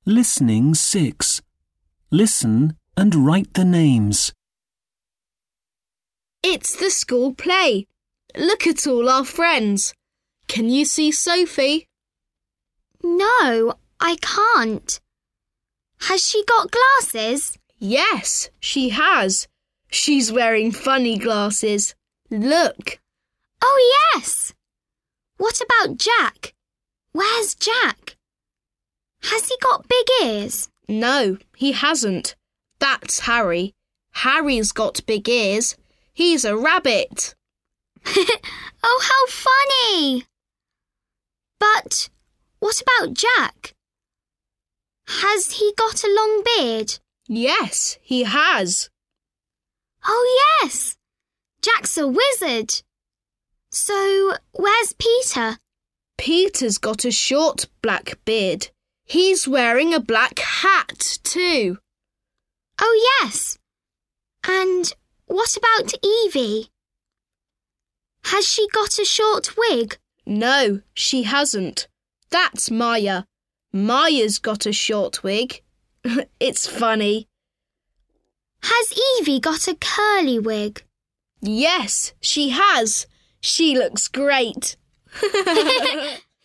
Listening 6. Listen and write the names. It's the school play. Look at all our friends. Can you see Sophie? No, I can't. Has she got glasses? Yes, she has. She's wearing funny glasses. Look. Oh, yes. What about Jack? Where's Jack? Has he got big ears? No, he hasn't. That's Harry. Harry's got big ears. He's a rabbit. Oh, how funny! But what about Jack? Has he got a long beard? Yes, he has. Oh, yes. Jack's a wizard. So, where's Peter? Peter's got a short black beard. He's wearing a black hat too. Oh, yes. And what about Evie? Has she got a short wig? No, she hasn't. That's Maya. Maya's got a short wig. It's funny. Has Evie got a curly wig? Yes, she has. She looks great.